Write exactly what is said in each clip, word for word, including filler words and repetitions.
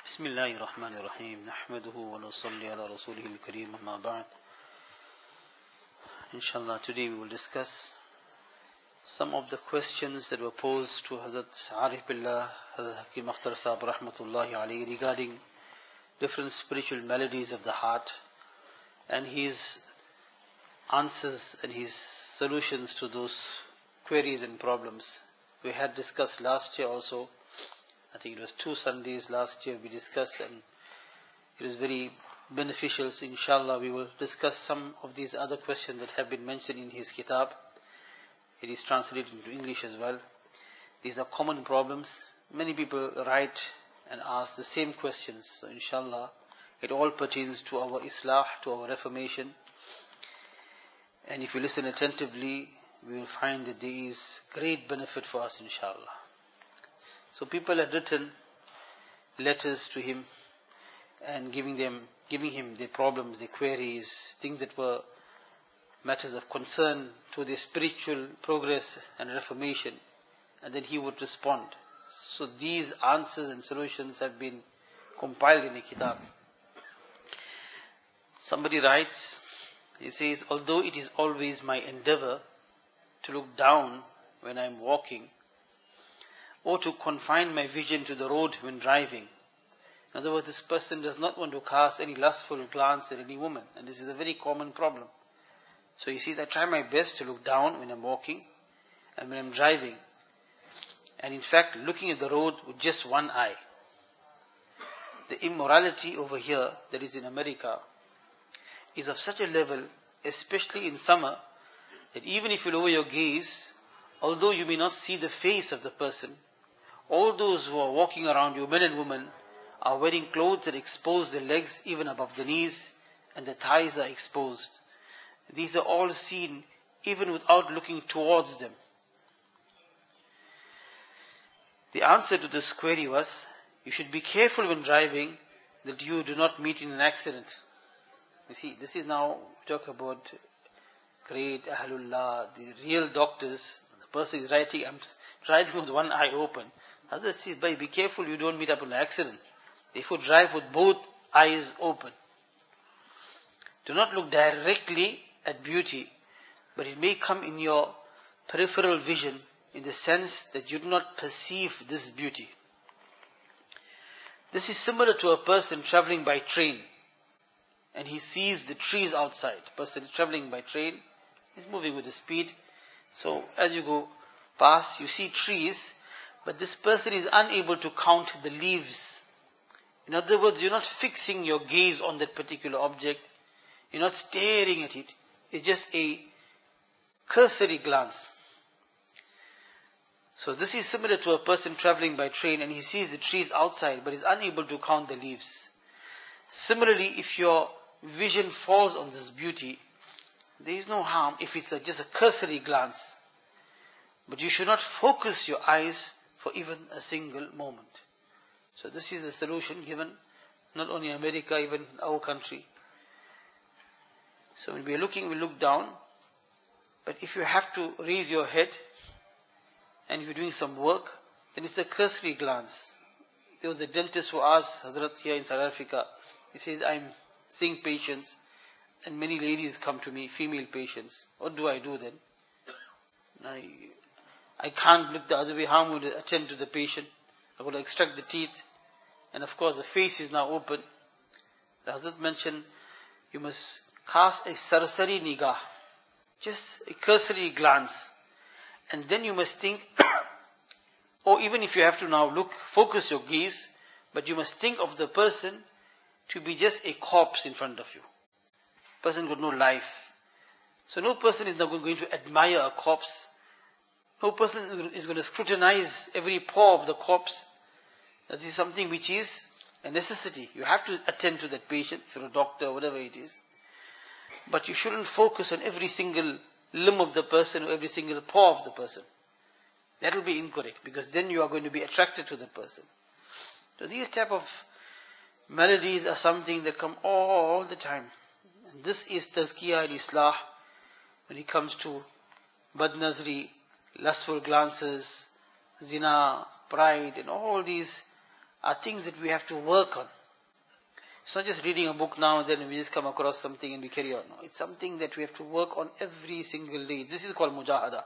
بسم الله الرحمن الرحيم نحمده ونصلي على رسوله الكريم أما بعد. Inshallah, today we will discuss some of the questions that were posed to Hazrat Arif Billah, Hazrat Hakim Akhtar Sahab Rahmatullahi Alayhi regarding different spiritual melodies of the heart and his answers and his solutions to those queries and problems. We had discussed last year also, I think it was two Sundays last year we discussed, and it is very beneficial. So inshallah we will discuss some of these other questions that have been mentioned in his kitab. It is translated into English as well. These are common problems. Many people write and ask the same questions. So inshallah it all pertains to our islah, to our reformation. And if you listen attentively, we will find that there is great benefit for us, inshallah. So people had written letters to him and giving them, giving him their problems, their queries, things that were matters of concern to their spiritual progress and reformation, and then he would respond. So these answers and solutions have been compiled in a kitab. Somebody writes, he says, although it is always my endeavor to look down when I am walking, or to confine my vision to the road when driving. In other words, this person does not want to cast any lustful glance at any woman, and this is a very common problem. So he says, I try my best to look down when I'm walking and when I'm driving, and in fact looking at the road with just one eye. The immorality over here, that is in America, is of such a level, especially in summer, that even if you lower your gaze, although you may not see the face of the person, all those who are walking around you, men and women, are wearing clothes that expose their legs even above the knees, and the thighs are exposed. These are all seen even without looking towards them. The answer to this query was, you should be careful when driving that you do not meet in an accident. You see, this is now, we talk about great Ahlullah, the real doctors. The person is writing, I'm driving with one eye open. Hazrat says, be careful you don't meet up in an accident. Therefore drive with both eyes open. Do not look directly at beauty, but it may come in your peripheral vision in the sense that you do not perceive this beauty. This is similar to a person traveling by train, and he sees the trees outside. A person traveling by train is moving with the speed. So as you go past, you see trees, but this person is unable to count the leaves. In other words, you're not fixing your gaze on that particular object. You're not staring at it. It's just a cursory glance. So this is similar to a person traveling by train and he sees the trees outside but is unable to count the leaves. Similarly, if your vision falls on this beauty, there is no harm if it's a, just a cursory glance. But you should not focus your eyes for even a single moment. So this is a solution given not only America, even our country. So when we are looking, we look down. But if you have to raise your head and if you're doing some work, then it's a cursory glance. There was a dentist who asked Hazrat here in South Africa, he says, I'm seeing patients and many ladies come to me, female patients. What do I do then? I, I can't look the other way. How am I going to attend to the patient? I'm going to extract the teeth. And of course the face is now open. The Hazrat mentioned, you must cast a sarsari nigah, just a cursory glance. And then you must think, or even if you have to now look, focus your gaze, but you must think of the person to be just a corpse in front of you. Person got no life. So no person is now going to admire a corpse. No person is going to scrutinize every pore of the corpse. That is something which is a necessity. You have to attend to that patient, if you're a doctor or whatever it is. But you shouldn't focus on every single limb of the person or every single pore of the person. That will be incorrect, because then you are going to be attracted to the person. So these type of melodies are something that come all the time. And this is tazkiyah and islah when it comes to badnazri, lustful glances, zina, pride, and all these are things that we have to work on. It's not just reading a book now and then and we just come across something and we carry on. No, it's something that we have to work on every single day. This is called mujahada.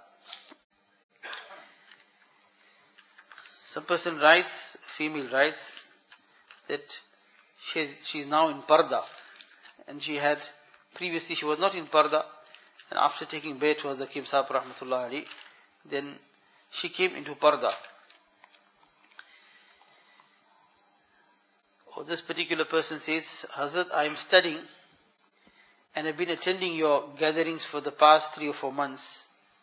Some person writes, female writes, that she's, she's now in parda. And she had, previously she was not in parda. And after taking bayt was the Hakim Sahib rahmatullah ali, then she came into parda. Or this particular person says, Hazrat, I am studying and I've been attending your gatherings for the past three or four months.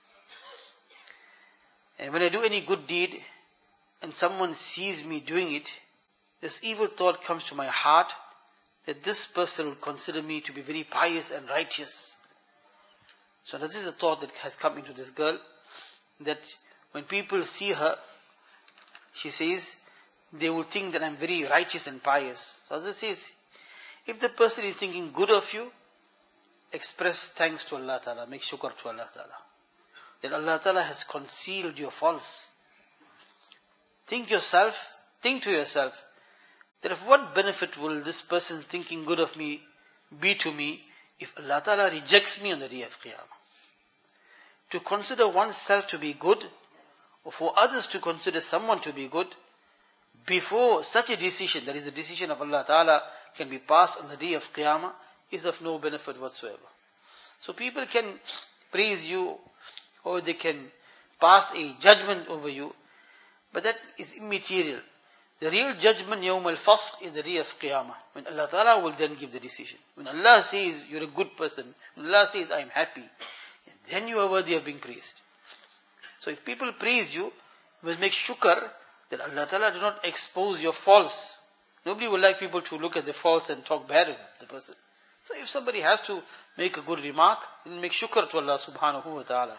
And when I do any good deed and someone sees me doing it, this evil thought comes to my heart that this person will consider me to be very pious and righteous. So this is a thought that has come into this girl, that when people see her, she says, they will think that I'm very righteous and pious. So as it says, if the person is thinking good of you, express thanks to Allah Ta'ala, make shukr to Allah Ta'ala. That Allah Ta'ala has concealed your faults. Think yourself, think to yourself, that of what benefit will this person thinking good of me be to me if Allah Ta'ala rejects me on the day of Qiyamah? To consider oneself to be good, or for others to consider someone to be good, before such a decision, that is the decision of Allah Ta'ala, can be passed on the day of Qiyamah, is of no benefit whatsoever. So people can praise you, or they can pass a judgment over you, but that is immaterial. The real judgment, Yawm al-Fasl, is the day of Qiyamah, when Allah Ta'ala will then give the decision. When Allah says, you're a good person, when Allah says, I am happy, then you are worthy of being praised. So if people praise you, you must make shukr that Allah Ta'ala do not expose your faults. Nobody would like people to look at the faults and talk bad of the person. So if somebody has to make a good remark, then make shukr to Allah subhanahu wa ta'ala.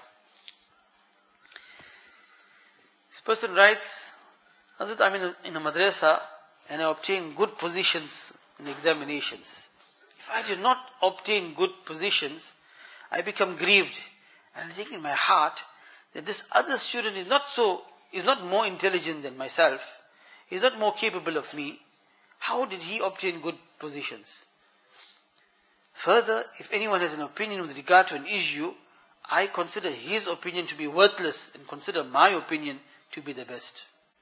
This person writes, Hazrat, I'm in a, in a madrasa and I obtain good positions in examinations. If I do not obtain good positions, I become grieved. And I think in my heart that this other student is not so, is not more intelligent than myself. He is not more capable of me. How did he obtain good positions? Further, if anyone has an opinion with regard to an issue, I consider his opinion to be worthless and consider my opinion to be the best.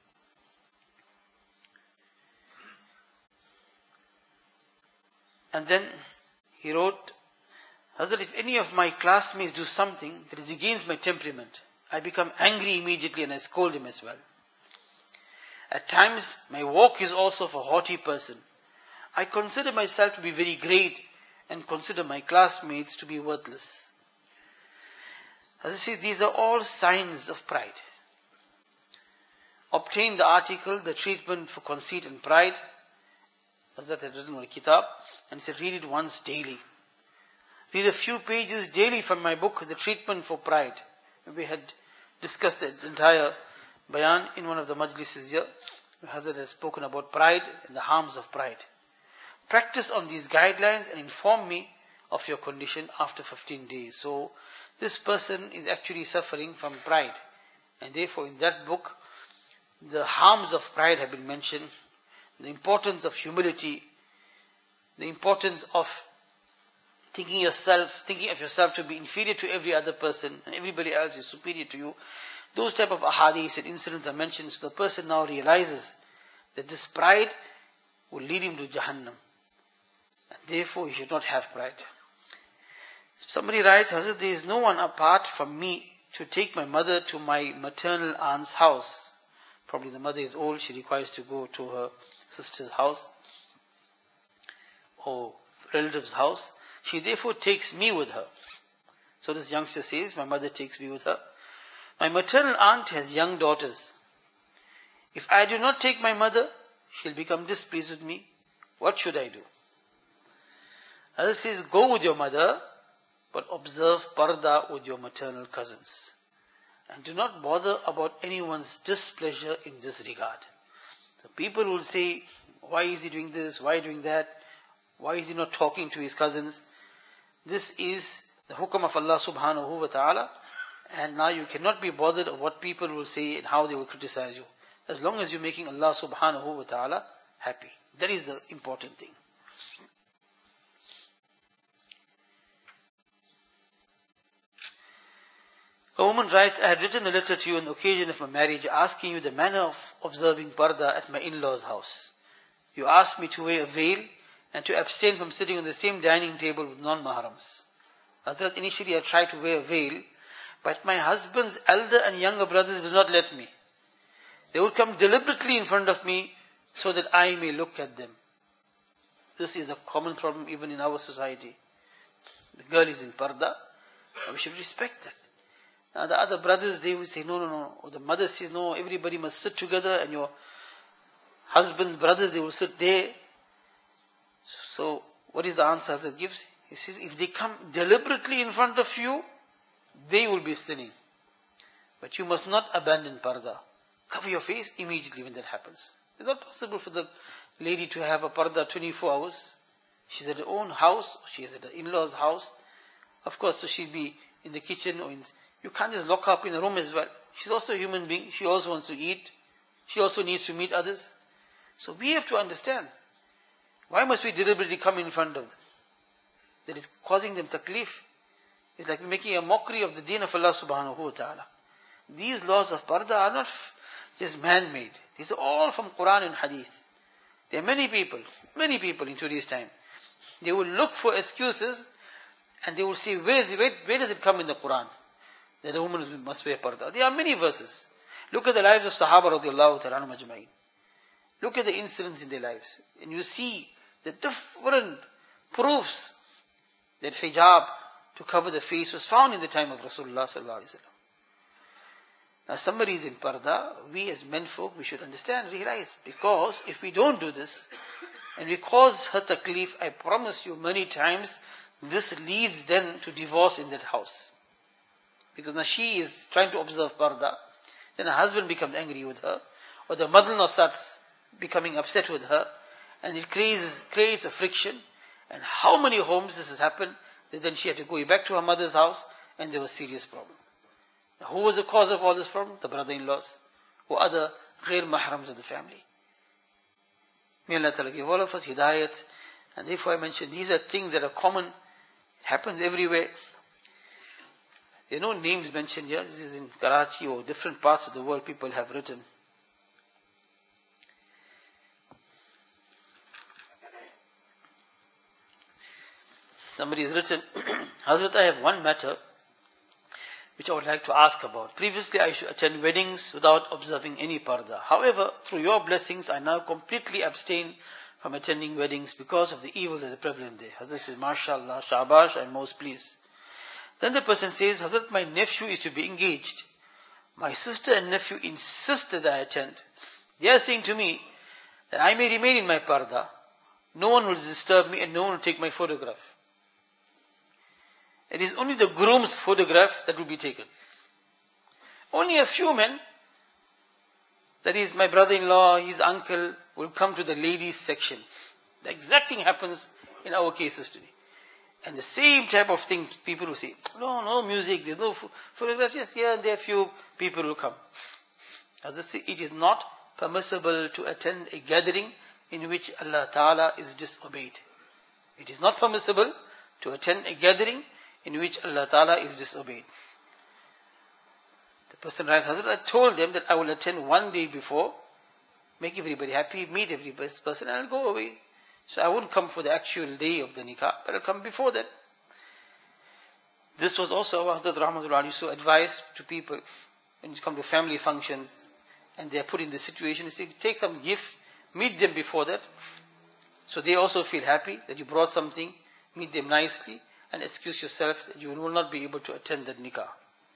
And then he wrote, Hazrat, if any of my classmates do something that is against my temperament, I become angry immediately and I scold him as well. At times, my walk is also of a haughty person. I consider myself to be very great and consider my classmates to be worthless. As I say, these are all signs of pride. Obtain the article, the treatment for conceit and pride, as that had written on a kitab, and said, read it once daily. Read a few pages daily from my book, The Treatment for Pride. We had discussed the entire bayan in one of the majlises here. Hazrat has spoken about pride and the harms of pride. Practice on these guidelines and inform me of your condition after fifteen days. So, this person is actually suffering from pride. And therefore, in that book, the harms of pride have been mentioned, the importance of humility, the importance of thinking yourself, thinking of yourself to be inferior to every other person and everybody else is superior to you. Those type of ahadith and incidents are mentioned, so the person now realizes that this pride will lead him to Jahannam. And therefore he should not have pride. Somebody writes, Hazrat, there is no one apart from me to take my mother to my maternal aunt's house. Probably the mother is old, she requires to go to her sister's house or relative's house. She therefore takes me with her. So this youngster says, my mother takes me with her. My maternal aunt has young daughters. If I do not take my mother, she'll become displeased with me. What should I do? Hazrat says, go with your mother, but observe parda with your maternal cousins. And do not bother about anyone's displeasure in this regard. So people will say, why is he doing this? Why doing that? Why is he not talking to his cousins? This is the hukum of Allah subhanahu wa ta'ala. And now you cannot be bothered of what people will say and how they will criticize you. As long as you're making Allah subhanahu wa ta'ala happy. That is the important thing. A woman writes, I had written a letter to you on the occasion of my marriage asking you the manner of observing parda at my in-laws' house. You asked me to wear a veil and to abstain from sitting on the same dining table with non-mahrams. Hazrat, initially I tried to wear a veil, but my husband's elder and younger brothers did not let me. They would come deliberately in front of me so that I may look at them. This is a common problem even in our society. The girl is in parda, and we should respect that. Now the other brothers, they will say, no, no, no. Or the mother says, no, everybody must sit together, and your husband's brothers, they will sit there. So, what is the answer Hazrat gives? He says, if they come deliberately in front of you, they will be sinning. But you must not abandon parda. Cover your face immediately when that happens. It's not possible for the lady to have a parda twenty-four hours. She's at her own house, or she is at her in-law's house. Of course, so she'll be in the kitchen, or in, you can't just lock her up in a room as well. She's also a human being. She also wants to eat. She also needs to meet others. So we have to understand, why must we deliberately come in front of them? That is causing them taklif. It's like making a mockery of the deen of Allah subhanahu wa ta'ala. These laws of parda are not just man-made. These are all from Quran and Hadith. There are many people, many people in today's time. They will look for excuses and they will say, where, is it, where, where does it come in the Quran that a woman must wear parda? There are many verses. Look at the lives of Sahaba radiallahu ta'ala majma'in. Look at the incidents in their lives. And you see the different proofs that hijab to cover the face was found in the time of Rasulullah sallallahu alaihi wasallam. Now somebody is in parda, we as menfolk, we should understand, realize, because if we don't do this, and we cause her taklif, I promise you many times, this leads then to divorce in that house. Because now she is trying to observe parda, then her husband becomes angry with her, or the mother-in-law starts becoming upset with her, and it creates, creates a friction. And how many homes this has happened, that then she had to go back to her mother's house, and there was serious problem. Now, who was the cause of all this problem? The brother-in-laws, or other ghair mahrams of the family. May Allah Ta'ala give all of us hidayat. And therefore I mentioned, these are things that are common, happens everywhere. There are no names mentioned here. This is in Karachi or different parts of the world people have written. Somebody has written, Hazrat, I have one matter which I would like to ask about. Previously, I used to attend weddings without observing any parda. However, through your blessings, I now completely abstain from attending weddings because of the evil that is prevalent there. Hazrat says, MashaAllah, Shabash, I'm most pleased. Then the person says, Hazrat, my nephew is to be engaged. My sister and nephew insist that I attend. They are saying to me that I may remain in my parda. No one will disturb me and no one will take my photograph. It is only the groom's photograph that will be taken. Only a few men, that is my brother-in-law, his uncle, will come to the ladies section. The exact thing happens in our cases today. And the same type of thing, people will say, no, no music, there's no photograph, just here and there, few people will come. As I say, it is not permissible to attend a gathering in which Allah Ta'ala is disobeyed. It is not permissible to attend a gathering in which Allah Ta'ala is disobeyed. The person writes, Hazrat, I told them that I will attend one day before, make everybody happy, meet every person, and I'll go away. So I won't come for the actual day of the nikah, but I'll come before that. This was also Hazrat Rahmatullah used to advise to people when you come to family functions and they are put in this situation. He said, take some gift, meet them before that, so they also feel happy that you brought something, meet them nicely, and excuse yourself that you will not be able to attend that nikah.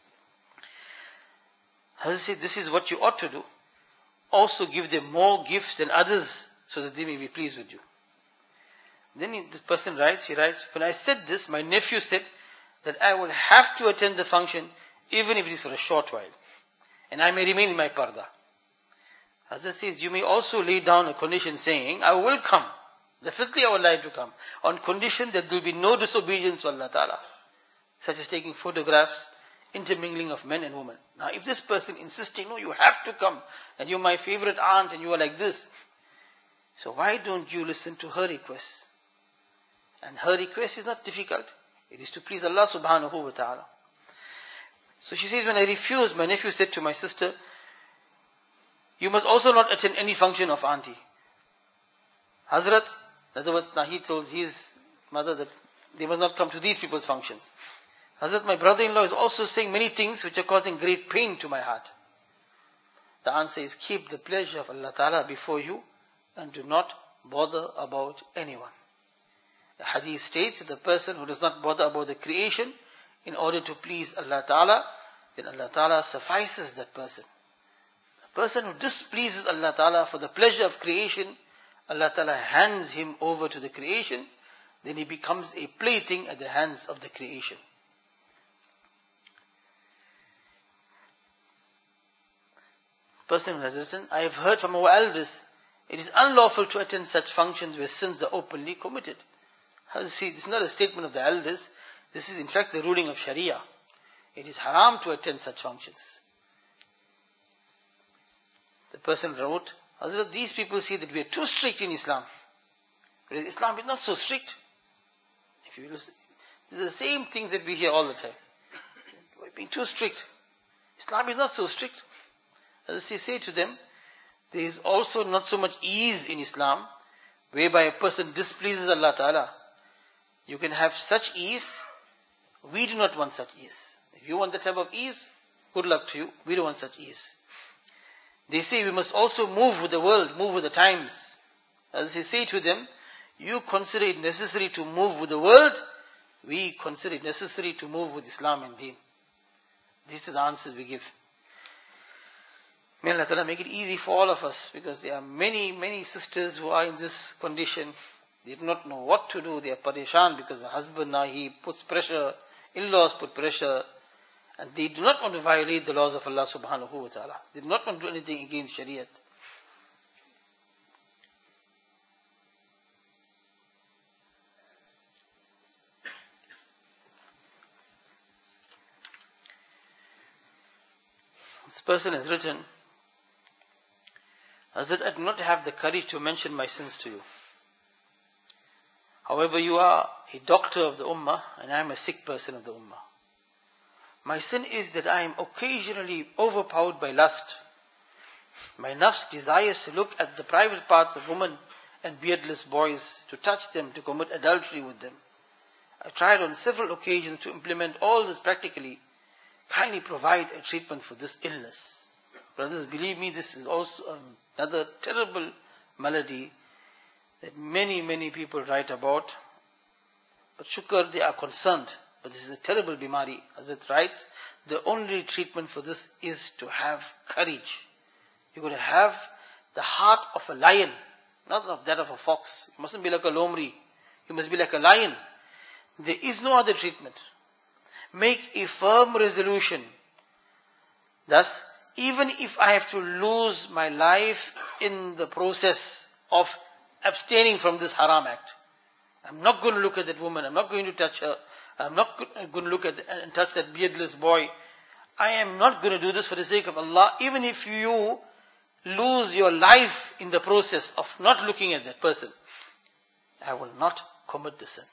Hazrat said, this is what you ought to do. Also give them more gifts than others so that they may be pleased with you. Then he, this person writes, he writes, when I said this, my nephew said that I will have to attend the function even if it is for a short while. And I may remain in my parda. Hazrat says, you may also lay down a condition saying, I will come. Definitely I would like to come. On condition that there will be no disobedience to Allah Ta'ala. Such as taking photographs, intermingling of men and women. Now if this person insisting, no, you have to come, and you're my favorite aunt and you are like this. So why don't you listen to her request? And her request is not difficult. It is to please Allah subhanahu wa ta'ala. So she says, when I refused, my nephew said to my sister, you must also not attend any function of auntie. Hazrat, in other words, now he told his mother that they must not come to these people's functions. Hazrat, my brother-in-law is also saying many things which are causing great pain to my heart. The answer is, keep the pleasure of Allah Ta'ala before you and do not bother about anyone. The hadith states that the person who does not bother about the creation in order to please Allah Ta'ala, then Allah Ta'ala suffices that person. The person who displeases Allah Ta'ala for the pleasure of creation, Allah Ta'ala hands him over to the creation, then he becomes a plaything at the hands of the creation. Person who has written, I have heard from our elders, it is unlawful to attend such functions where sins are openly committed. How to see, this is not a statement of the elders, this is in fact the ruling of Sharia. It is haram to attend such functions. The person wrote, Hazrat, these people say that we are too strict in Islam. Whereas Islam is not so strict. If you listen, these are the same things that we hear all the time. We're being too strict. Islam is not so strict. As I say to them, there is also not so much ease in Islam, whereby a person displeases Allah Ta'ala. You can have such ease. We do not want such ease. If you want that type of ease, good luck to you. We don't want such ease. They say we must also move with the world, move with the times. As I say to them, you consider it necessary to move with the world, we consider it necessary to move with Islam and Deen. These are the answers we give. May Allah Ta'ala make it easy for all of us, because there are many, many sisters who are in this condition. They do not know what to do. They are pareshan because the husband now he puts pressure, in-laws put pressure, and they do not want to violate the laws of Allah subhanahu wa ta'ala. They do not want to do anything against Shariat. This person has written, Hazrat, I do not have the courage to mention my sins to you. However, you are a doctor of the Ummah and I am a sick person of the Ummah. My sin is that I am occasionally overpowered by lust. My nafs desires to look at the private parts of women and beardless boys, to touch them, to commit adultery with them. I tried on several occasions to implement all this practically. Kindly provide a treatment for this illness. Brothers, believe me, this is also another terrible malady that many, many people write about. But shukr, they are concerned. But this is a terrible bimari. As it writes, the only treatment for this is to have courage. You're going to have the heart of a lion, not of that of a fox. You mustn't be like a lomri. You must be like a lion. There is no other treatment. Make a firm resolution. Thus, even if I have to lose my life in the process of abstaining from this haram act, I'm not going to look at that woman, I'm not going to touch her, I'm not going to look at and touch that beardless boy. I am not going to do this for the sake of Allah, even if you lose your life in the process of not looking at that person. I will not commit the sin.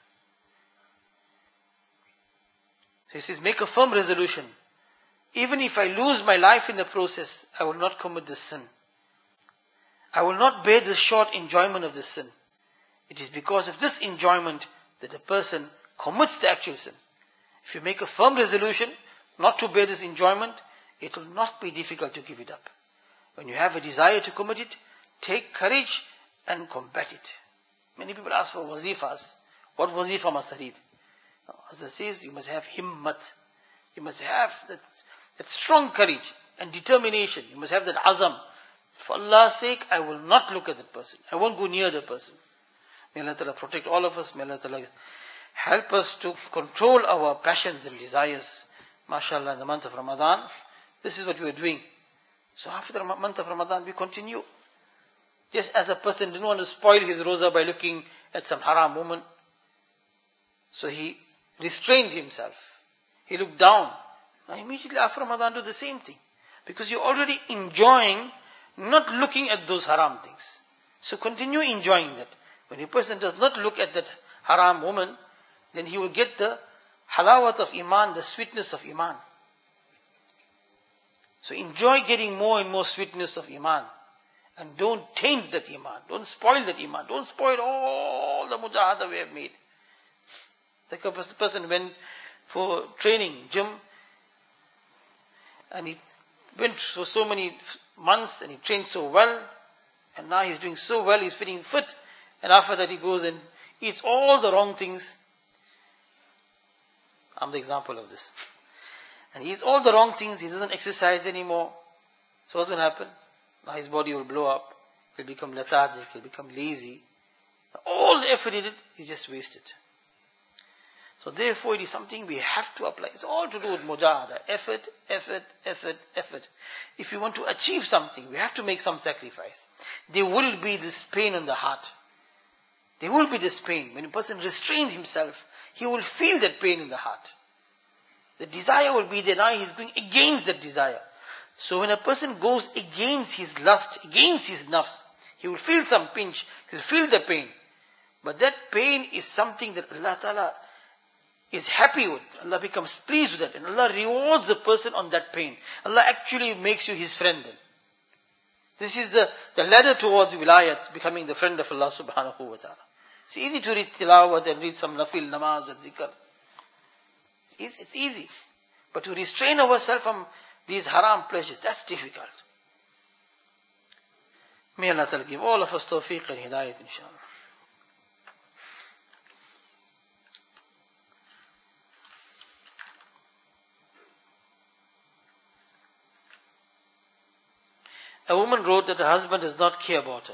So he says, make a firm resolution. Even if I lose my life in the process, I will not commit this sin. I will not bear the short enjoyment of this sin. It is because of this enjoyment that a person commits the actual sin. If you make a firm resolution not to bear this enjoyment, it will not be difficult to give it up. When you have a desire to commit it, take courage and combat it. Many people ask for wazifas. What wazifa must I read? As it says, you must have himmat. You must have that, that strong courage and determination. You must have that azam. For Allah's sake, I will not look at that person. I won't go near the person. May Allah Ta'ala protect all of us. May Allah Ta'ala help us to control our passions and desires. MashaAllah, in the month of Ramadan, this is what we are doing. So after the month of Ramadan, we continue. Just as a person didn't want to spoil his roza by looking at some haram woman, so he restrained himself. He looked down. Now immediately after Ramadan, do the same thing. Because you're already enjoying not looking at those haram things. So continue enjoying that. When a person does not look at that haram woman, then he will get the halawat of iman, the sweetness of iman. So enjoy getting more and more sweetness of iman. And don't taint that iman. Don't spoil that iman. Don't spoil all the mujahada we have made. Like a person went for training, gym, and he went for so many months and he trained so well, and now he's doing so well, he's feeling fit, and after that he goes and eats all the wrong things. I'm the example of this. And he eats all the wrong things, he doesn't exercise anymore. So what's going to happen? Now his body will blow up, he'll become lethargic, he'll become lazy. All the effort he did is just wasted. So therefore it is something we have to apply. It's all to do with mujahada. Effort, effort, effort, effort. If you want to achieve something, we have to make some sacrifice. There will be this pain in the heart. There will be this pain. When a person restrains himself, he will feel that pain in the heart. The desire will be there. Now he's going against that desire. So when a person goes against his lust, against his nafs, he will feel some pinch, he'll feel the pain. But that pain is something that Allah Ta'ala is happy with. Allah becomes pleased with it. And Allah rewards the person on that pain. Allah actually makes you His friend then. This is the, the ladder towards wilayat, becoming the friend of Allah subhanahu wa ta'ala. It's easy to read tilawat and read some nafil, namaz and zikr. It's easy, it's easy. But to restrain ourselves from these haram pleasures, that's difficult. May Allah Ta'ala give all of us tawfiq and hidayat, inshallah. A woman wrote that her husband does not care about her.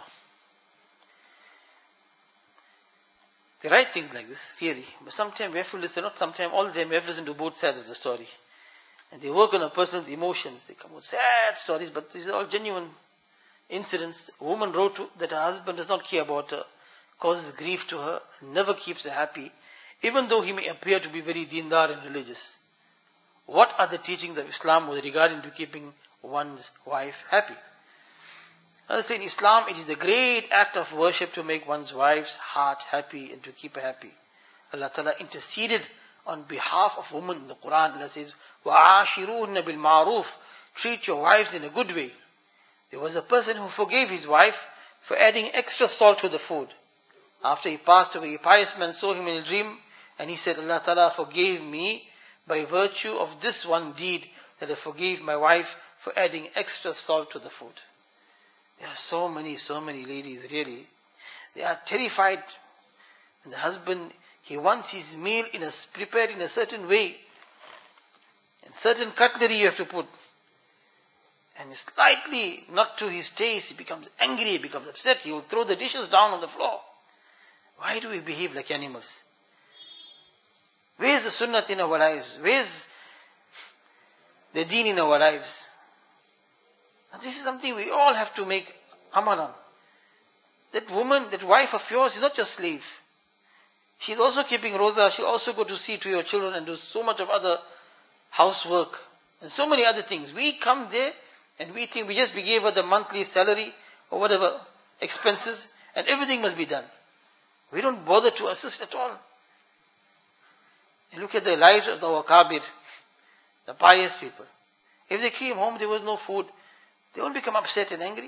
They write things like this, really. But sometimes we have to listen, not sometimes, all the time we have to listen to both sides of the story. And they work on a person's emotions. They come with sad stories, but these are all genuine incidents. A woman wrote that her husband does not care about her, causes grief to her, never keeps her happy, even though he may appear to be very dindar and religious. What are the teachings of Islam with regarding to keeping one's wife happy? I say in Islam, it is a great act of worship to make one's wife's heart happy and to keep her happy. Allah Ta'ala interceded on behalf of women in the Quran. Allah says, وَعَاشِرُوهُنَّ بِالْمَعْرُوفِ Treat your wives in a good way. There was a person who forgave his wife for adding extra salt to the food. After he passed away, a pious man saw him in a dream and he said, Allah Ta'ala forgave me by virtue of this one deed, that I forgave my wife for adding extra salt to the food. There are so many, so many ladies really. They are terrified. And the husband, he wants his meal in a, prepared in a certain way. And certain cutlery you have to put. And slightly not to his taste, he becomes angry, he becomes upset. He will throw the dishes down on the floor. Why do we behave like animals? Where is the sunnah in our lives? Where is the deen in our lives? And this is something we all have to make amal on. That woman, that wife of yours is not your slave. She's also keeping roza. She'll also go to see to your children and do so much of other housework and so many other things. We come there and we think we just gave her the monthly salary or whatever expenses and everything must be done. We don't bother to assist at all. And look at the lives of the Wakabir, the pious people. If they came home, there was no food, they won't become upset and angry.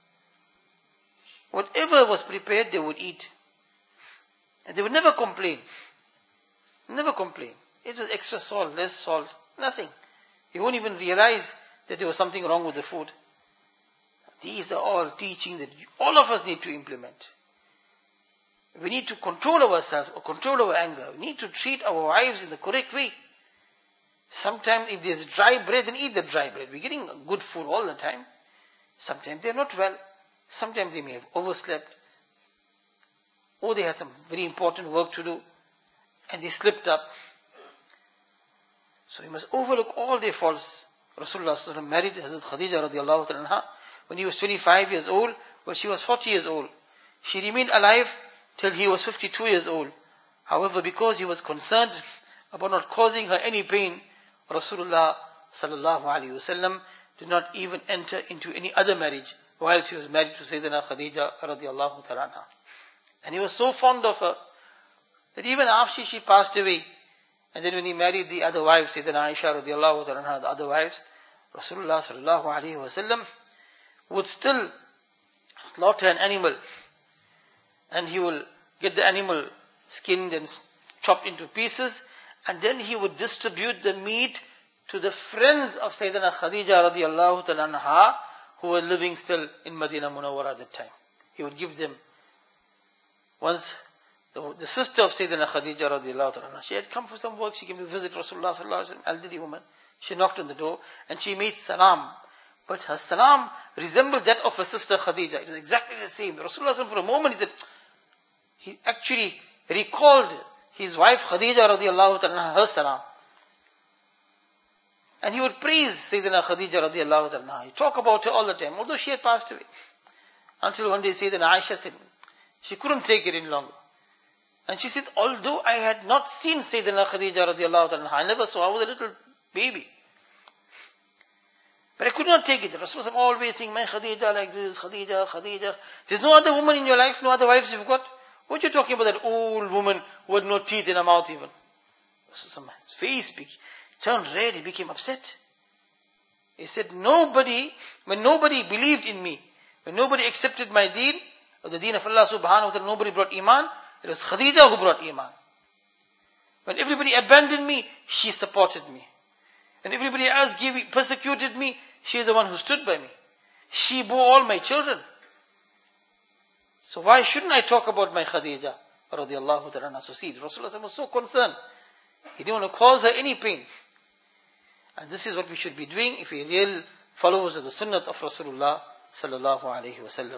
Whatever was prepared, they would eat. And they would never complain. Never complain. It's just extra salt, less salt, nothing. You won't even realize that there was something wrong with the food. These are all teachings that all of us need to implement. We need to control ourselves or control our anger. We need to treat our wives in the correct way. Sometimes if there's dry bread, then eat the dry bread. We're getting good food all the time. Sometimes they're not well. Sometimes they may have overslept. Or they had some very important work to do. And they slipped up. So we must overlook all their faults. Rasulullah sallallahu alaihi wasallam married Hazrat Khadija radiallahu anha when he was twenty-five years old, but she was forty years old. She remained alive till he was fifty-two years old. However, because he was concerned about not causing her any pain, Rasulullah sallallahu alaihi wasallam did not even enter into any other marriage whilst he was married to Sayyidina Khadija radiallahu ta'ala anha. And he was so fond of her that even after she passed away, and then when he married the other wives, Sayyidina Aisha radiallahu ta'ala anha, the other wives, Rasulullah sallallahu alayhi wa sallam would still slaughter an animal, and he will get the animal skinned and chopped into pieces, and then he would distribute the meat to the friends of Sayyidina Khadija radiallahu ta'ala anha, who were living still in Medina Munawwara at that time. He would give them. Once, the, the sister of Sayyidina Khadija radiallahu ta'ala anha, she had come for some work, she came to visit Rasulullah sallallahu alayhi wa sallam, elderly woman. She knocked on the door, and she made salam. But her salam resembled that of her sister Khadija. It was exactly the same. Rasulullah for a moment, he said, he actually recalled his wife Khadija radiallahu ta'ala, her salam. And he would praise Sayyidina Khadija radiallahu ta'ala. He talk about her all the time, although she had passed away. Until one day Sayyidina Aisha said, she couldn't take it any longer. And she said, although I had not seen Sayyidina Khadija radiallahu ta'ala, I never saw, I was a little baby. But I could not take it. Rasulullah always saying, my Khadija like this, Khadija, Khadija. There's no other woman in your life, no other wives you've got. What are you talking about, that old woman who had no teeth in her mouth even? Rasulullah, his face turned red, he became upset. He said, nobody, when nobody believed in me, when nobody accepted my deen, or the deen of Allah subhanahu wa ta'ala, nobody brought iman, it was Khadija who brought iman. When everybody abandoned me, she supported me. And everybody else gave me, persecuted me, she is the one who stood by me. She bore all my children. So why shouldn't I talk about my Khadija radiallahu ta'ala? So see, Rasulullah was so concerned. He didn't want to cause her any pain. And this is what we should be doing if we are real followers of the sunnah of Rasulullah sallallahu alayhi wa sallam.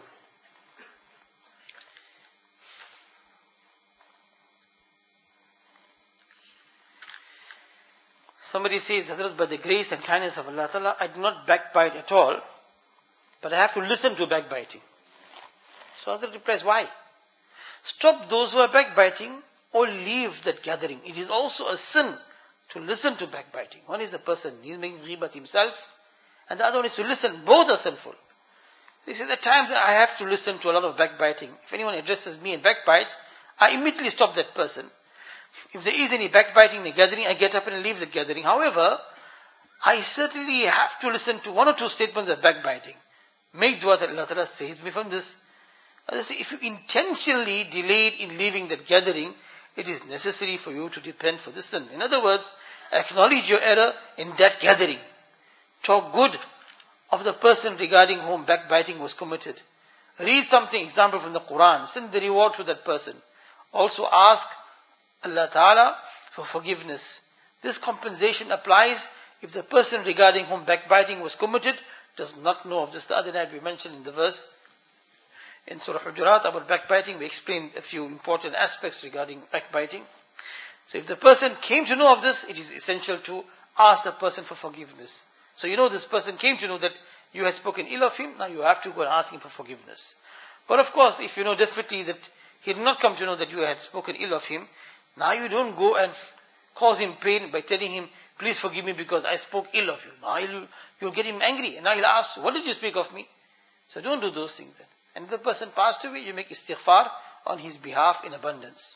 Somebody says, Hazrat, by the grace and kindness of Allah Ta'ala, I do not backbite at all, but I have to listen to backbiting. So Hazrat replies, why? Stop those who are backbiting or leave that gathering. It is also a sin to listen to backbiting. One is a person, he is making ghibat himself, and the other one is to listen. Both are sinful. He says, at times I have to listen to a lot of backbiting. If anyone addresses me and backbites, I immediately stop that person. If there is any backbiting in a gathering, I get up and leave the gathering. However, I certainly have to listen to one or two statements of backbiting. Make dua that Allah Ta'ala saves me from this. As I say, if you intentionally delayed in leaving that gathering, it is necessary for you to repent for this sin. In other words, acknowledge your error in that gathering. Talk good of the person regarding whom backbiting was committed. Read something, example from the Quran. Send the reward to that person. Also ask Allah Ta'ala for forgiveness. This compensation applies if the person regarding whom backbiting was committed does not know of this. The other night we mentioned in the verse in Surah Hujurat about backbiting, we explained a few important aspects regarding backbiting. So if the person came to know of this, it is essential to ask the person for forgiveness. So you know this person came to know that you had spoken ill of him, now you have to go and ask him for forgiveness. But of course, if you know definitely that he did not come to know that you had spoken ill of him, now you don't go and cause him pain by telling him, please forgive me because I spoke ill of you. Now you'll, you'll get him angry, and now he'll ask, what did you speak of me? So don't do those things then. And if the person passed away, you make istighfar on his behalf in abundance.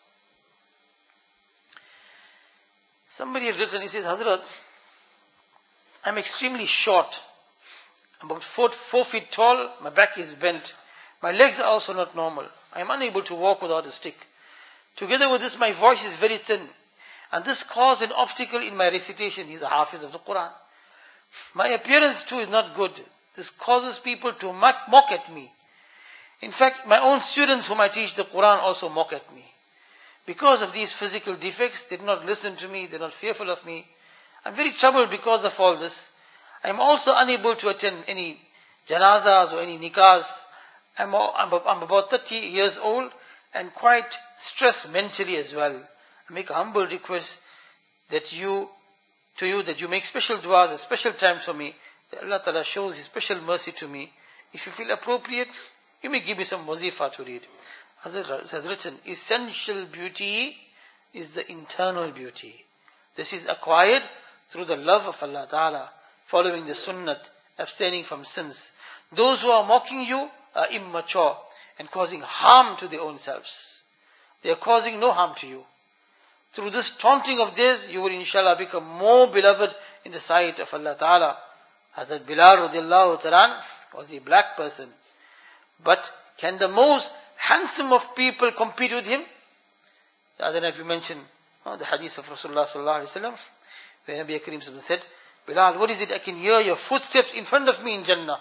Somebody had written, he says, Hazrat, I'm extremely short. I'm about four, four feet tall, my back is bent. My legs are also not normal. I am unable to walk without a stick. Together with this, my voice is very thin. And this caused an obstacle in my recitation. He's a hafiz of the Quran. My appearance too is not good. This causes people to mock, mock at me. In fact, my own students whom I teach the Quran also mock at me. Because of these physical defects, they do not listen to me, they are not fearful of me. I'm very troubled because of all this. I'm also unable to attend any janazas or any nikahs. I'm, I'm, I'm about thirty years old and quite stressed mentally as well. I make a humble request that you, to you, that you make special du'as at special times for me, that Allah Ta'ala shows His special mercy to me. If you feel appropriate, you may give me some wazifa to read. Hazrat has written, essential beauty is the internal beauty. This is acquired through the love of Allah Ta'ala, following the sunnat, abstaining from sins. Those who are mocking you are immature and causing harm to their own selves. They are causing no harm to you. Through this taunting of theirs, you will inshallah become more beloved in the sight of Allah Ta'ala. Hazrat Bilal radiallahu ta'ala was a black person. But can the most handsome of people compete with him? The other night we mentioned oh, the hadith of Rasulullah sallallahu alaihi wasallam, where Nabi Karim said, Bilal, what is it? I can hear your footsteps in front of me in Jannah.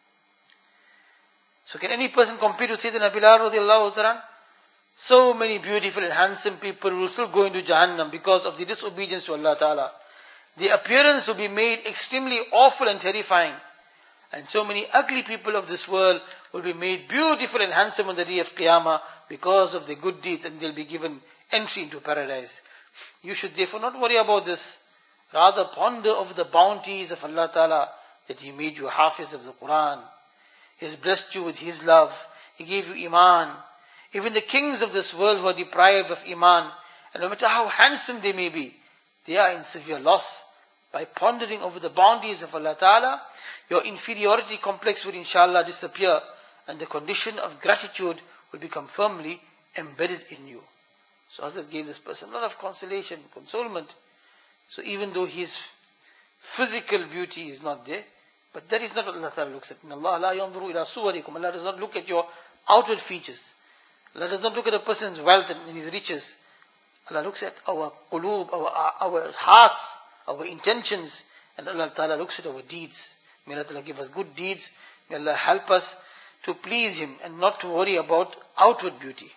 So can any person compete with Sayyidina Bilal radiallahu ta'ala? So many beautiful and handsome people will still go into Jahannam because of the disobedience to Allah Ta'ala. The appearance will be made extremely awful and terrifying. And so many ugly people of this world will be made beautiful and handsome on the day of Qiyamah because of their good deeds, and they'll be given entry into paradise. You should therefore not worry about this. Rather ponder over the bounties of Allah Ta'ala, that He made you Hafiz of the Quran. He has blessed you with His love. He gave you Iman. Even the kings of this world who are deprived of Iman, and no matter how handsome they may be, they are in severe loss. By pondering over the bounties of Allah Ta'ala, your inferiority complex will inshallah disappear, and the condition of gratitude will become firmly embedded in you. So Hazrat gave this person a lot of consolation, consolement. So even though his physical beauty is not there, but that is not what Allah Ta'ala looks at. Allah la yanzuru ila suwarikum. Allah does not look at your outward features. Allah does not look at a person's wealth and his riches. Allah looks at our qulub, our, our hearts, our intentions, and Allah Ta'ala looks at our deeds. May Allah Ta'ala give us good deeds. May Allah help us to please Him and not to worry about outward beauty.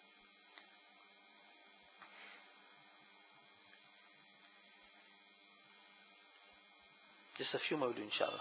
Just a few more, inshallah.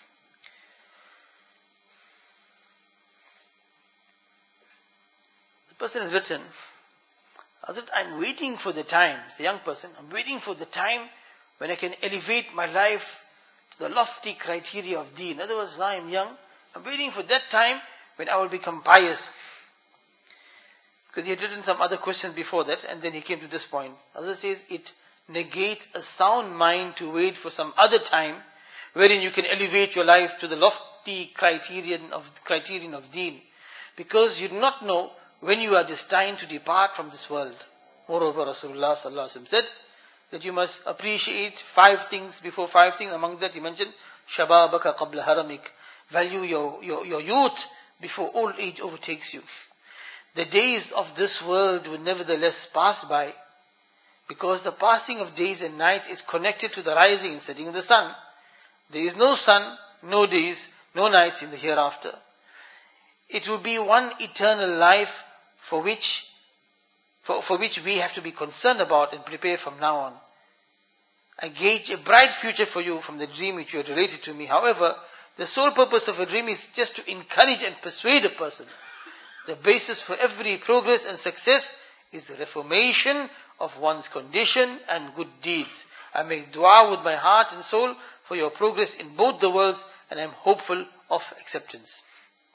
The person has written, Hazrat, I'm waiting for the time, it's a young person, I'm waiting for the time when I can elevate my life to the lofty criteria of deen. In other words, now I'm young, I'm waiting for that time when I will become pious. Because he had written some other questions before that, and then he came to this point. Hazrat says, it negates a sound mind to wait for some other time wherein you can elevate your life to the lofty criterion of criterion of deen. Because you do not know when you are destined to depart from this world. Moreover, Rasulullah sallallahu alaihi wasallam said that you must appreciate five things before five things. Among that he mentioned, Shababaka qabla haramik. Value your, your, your youth before old age overtakes you. The days of this world will nevertheless pass by, because the passing of days and nights is connected to the rising and setting of the sun. There is no sun, no days, no nights in the hereafter. It will be one eternal life for which, for, for which we have to be concerned about and prepare from now on. I gauge a bright future for you from the dream which you had related to me. However, the sole purpose of a dream is just to encourage and persuade a person. The basis for every progress and success is the reformation of one's condition and good deeds. I make dua with my heart and soul for your progress in both the worlds, and I am hopeful of acceptance.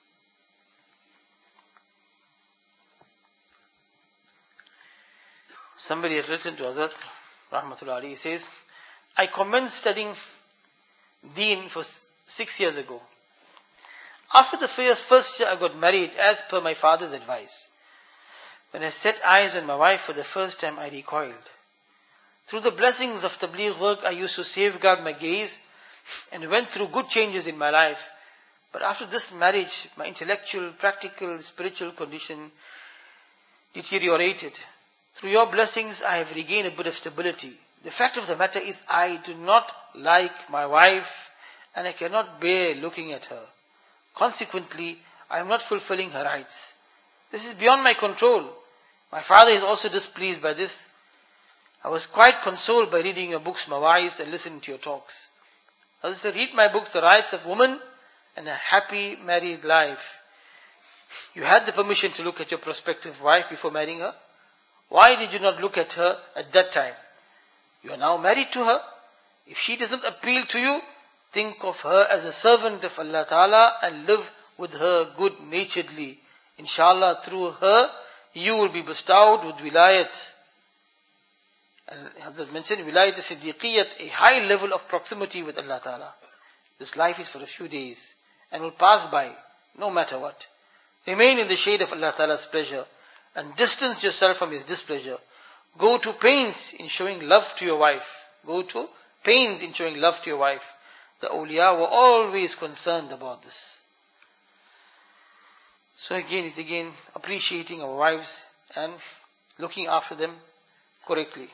Somebody had written to Hazrat Rahmatullah Ali, he says, I commenced studying Deen for six years ago. After the first, first year I got married as per my father's advice. When I set eyes on my wife for the first time, I recoiled. Through the blessings of Tabligh work, I used to safeguard my gaze and went through good changes in my life. But after this marriage, my intellectual, practical, spiritual condition deteriorated. Through your blessings, I have regained a bit of stability. The fact of the matter is, I do not like my wife and I cannot bear looking at her. Consequently, I am not fulfilling her rights. This is beyond my control. My father is also displeased by this. I was quite consoled by reading your books, Mawais, and listening to your talks. I said, read my books, The Rights of Woman and a Happy Married Life. You had the permission to look at your prospective wife before marrying her. Why did you not look at her at that time? You are now married to her. If she doesn't appeal to you, think of her as a servant of Allah Ta'ala and live with her good-naturedly. Inshallah, through her, you will be bestowed with wilayat. And Hazrat mentioned, wilayat siddiqiyat, a high level of proximity with Allah Ta'ala. This life is for a few days. and will pass by, no matter what. Remain in the shade of Allah Ta'ala's pleasure and distance yourself from His displeasure. Go to pains in showing love to your wife. Go to pains in showing love to your wife. The awliya were always concerned about this. So again, it's again appreciating our wives and looking after them correctly.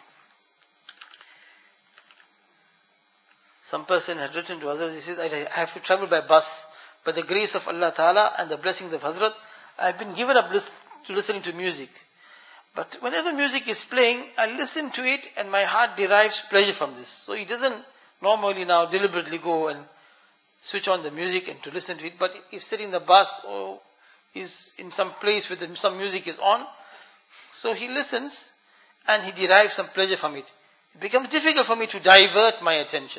Some person had written to Hazrat, he says, I have to travel by bus. By the grace of Allah Ta'ala and the blessings of Hazrat, I have been given up to listening to music. But whenever music is playing, I listen to it and my heart derives pleasure from this. So he doesn't normally now deliberately go and switch on the music and to listen to it. But if sitting in the bus or is in some place where the, some music is on, so he listens and he derives some pleasure from it. It becomes difficult for me to divert my attention.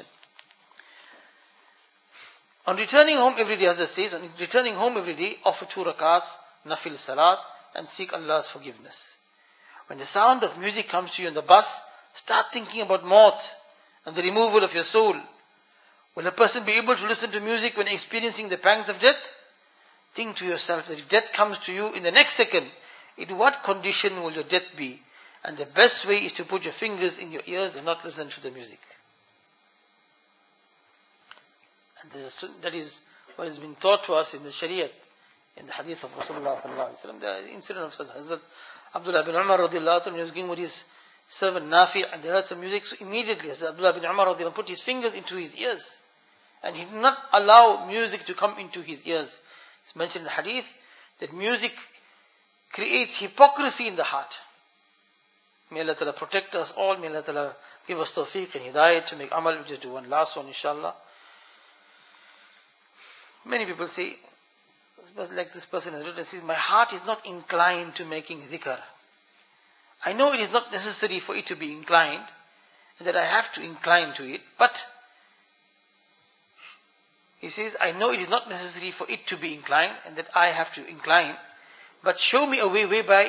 On returning home every day, Hazrat says, on returning home every day, offer two rakats, nafil salat, and seek Allah's forgiveness. When the sound of music comes to you in the bus, start thinking about maut and the removal of your soul. Will a person be able to listen to music when experiencing the pangs of death? Think to yourself that if death comes to you in the next second, in what condition will your death be? And the best way is to put your fingers in your ears and not listen to the music. And this is, that is what has been taught to us in the Shariat, in the Hadith of Rasulullah sallallahu alaihi wasallam. The incident of Hazrat Abdullah bin Umar radiallahu anhu, he was going with his servant Nafi, and they heard some music. So immediately Hazrat Abdullah bin Umar radiallahu anhu put his fingers into his ears, and he did not allow music to come into his ears. It's mentioned in the Hadith that music creates hypocrisy in the heart. May Allah Ta'ala protect us all. May Allah Ta'ala give us tawfiq and hidayat to make amal. We'll just do one last one, inshallah. Many people say, like this person has written, says, my heart is not inclined to making dhikr. I know it is not necessary for it to be inclined, and that I have to incline to it, but he says, I know it is not necessary for it to be inclined, and that I have to incline, but show me a way whereby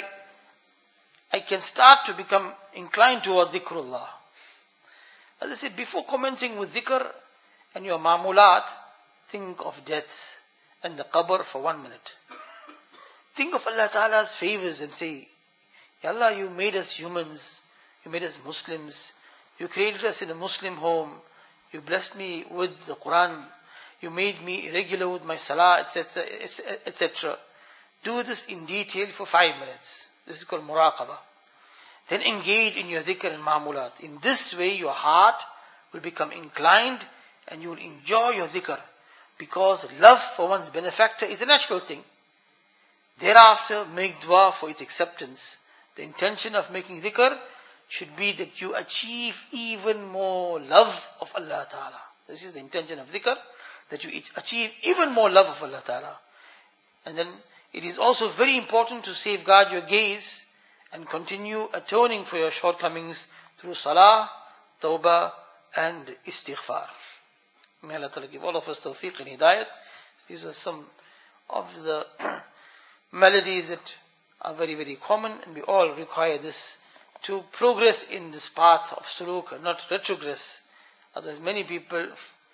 I can start to become inclined toward dhikrullah. As I said, before commencing with dhikr and your ma'mulat, think of death and the qabr for one minute. Think of Allah Ta'ala's favors and say, Ya Allah, you made us humans, you made us Muslims, you created us in a Muslim home, you blessed me with the Quran, you made me regular with my salah, et cetera, et cetera. Do this in detail for five minutes. This is called muraqabah. Then engage in your dhikr and ma'mulat. In this way, your heart will become inclined and you will enjoy your dhikr. Because love for one's benefactor is a natural thing. Thereafter, make dua for its acceptance. The intention of making dhikr should be that you achieve even more love of Allah Ta'ala. This is the intention of dhikr, that you achieve even more love of Allah Ta'ala. And then it is also very important to safeguard your gaze and continue atoning for your shortcomings through salah, tawbah and istighfar. May Allah Ta'ala give all of us tawfiq and hidayat. These are some of the melodies that are very, very common, and we all require this to progress in this path of suluk and not retrogress. Otherwise, many people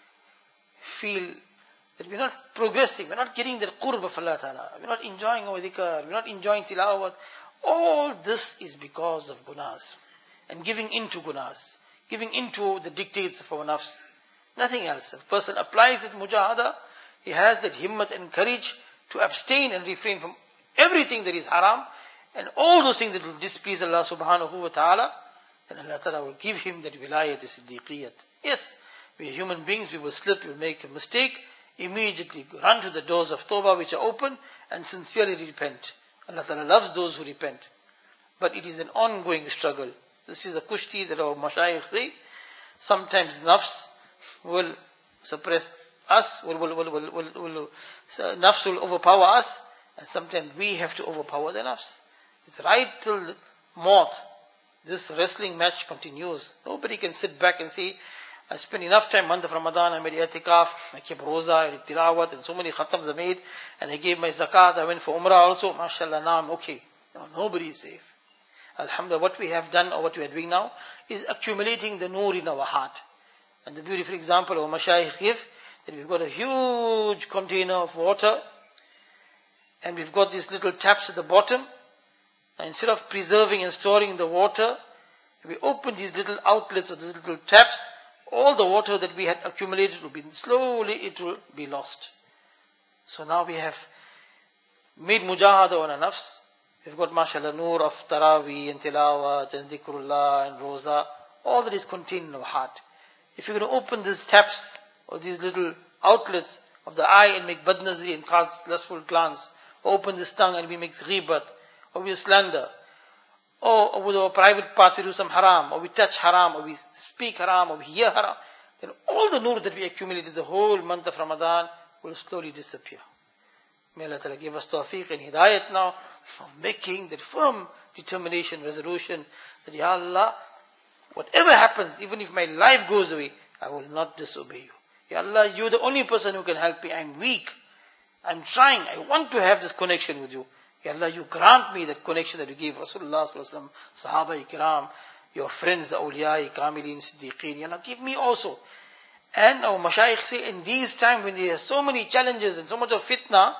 feel that we're not progressing, we're not getting the qurb of Allah Ta'ala, we're not enjoying our dhikr, we're not enjoying tilawat. All this is because of gunas and giving into gunas, giving into the dictates of our nafs. Nothing else. If a person applies it mujahada, he has that himmat and courage to abstain and refrain from everything that is haram and all those things that will displease Allah subhanahu wa ta'ala, then Allah Ta'ala will give him that wilayat, siddiqiyat. Yes, we are human beings, we will slip, we will make a mistake, immediately run to the doors of tawbah which are open and sincerely repent. Allah Ta'ala loves those who repent. But it is an ongoing struggle. This is a kushti that our mashayikh say. Sometimes nafs will suppress us, will, will, will, will, will, will, so nafs will overpower us, and sometimes we have to overpower the nafs. It's right till maut. This wrestling match continues. Nobody can sit back and say, I spent enough time, month of Ramadan, I made i'tikaf, I kept roza, I did tilawat, and so many khatams I made, and I gave my zakat, I went for umrah also, mashallah, now I'm okay. No, nobody is safe. Alhamdulillah, what we have done or what we are doing now is accumulating the nur in our heart. And the beautiful example of Mashayikh give, that we've got a huge container of water, and we've got these little taps at the bottom, and instead of preserving and storing the water, we open these little outlets or these little taps, all the water that we had accumulated will be, slowly it will be lost. So now we have made mujahada on our nafs. We've got, mashallah, nur of taraweeh and tilawat and dhikrullah and roza. All that is contained in our heart. If you're going to open these taps or these little outlets of the eye and make badnazri and cast lustful glance, or open this tongue and we make ghibat, or we slander, or, or with our private parts we do some haram, or we touch haram, or we speak haram, or we hear haram, then all the nur that we accumulated the whole month of Ramadan will slowly disappear. May Allah Ta'ala give us tawfiq and hidayat now of making that firm determination, resolution that, Ya Allah, whatever happens, even if my life goes away, I will not disobey you. Ya Allah, you're the only person who can help me. I'm weak. I'm trying. I want to have this connection with you. Ya Allah, you grant me that connection that you gave Rasulullah Sallallahu Alaihi Wasallam, Sahaba Ikram, your friends, the awliya, kamilin, siddiqeen. Ya Allah, give me also. And our mashayikh say, in these times when there are so many challenges and so much of fitna,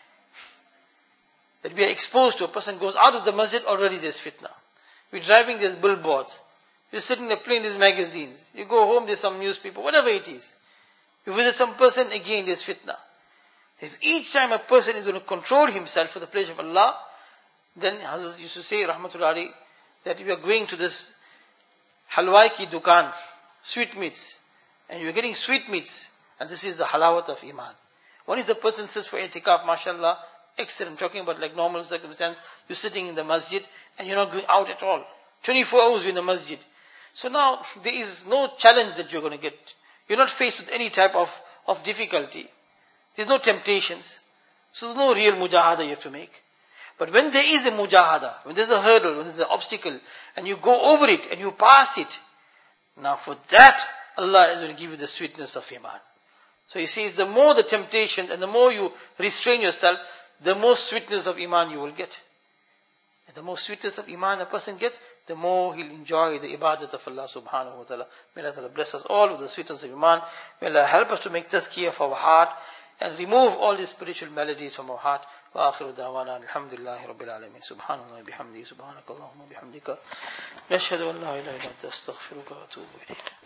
that we are exposed to, a person goes out of the masjid, already there's fitna. We're driving, there's billboards. You sit in the plane, there's magazines. You go home, there's some newspaper, whatever it is. You visit some person, again there's fitna. There's each time a person is going to control himself for the pleasure of Allah, then Hazrat used to say, Rahmatullahi, that you are going to this halwai ki dukan, sweetmeats, and you're getting sweetmeats, and this is the halawat of iman. One is the person sits for itikaf, mashallah, excellent. I'm talking about like normal circumstance. You're sitting in the masjid and you're not going out at all. twenty-four hours you're in the masjid. So now there is no challenge that you're going to get. You're not faced with any type of, of difficulty. There's no temptations. So there's no real mujahada you have to make. But when there is a mujahada, when there's a hurdle, when there's an obstacle, and you go over it and you pass it, now for that, Allah is going to give you the sweetness of iman. So he says, the more the temptation and the more you restrain yourself, the more sweetness of iman you will get. And the more sweetness of iman a person gets, the more he'll enjoy the ibadat of Allah subhanahu wa ta'ala. May Allah Ta'ala bless us all with the sweetness of iman. May Allah help us to make tazkiyah of our heart and remove all these spiritual maladies from our heart. Wa akhiru da'wana alhamdulillahi rabbil alameen. Subhanallah bihamdihi, subhanakallahumma bihamdika. Nashhadu an la ilaha illa anta astaghfiruka wa atubu ilayk.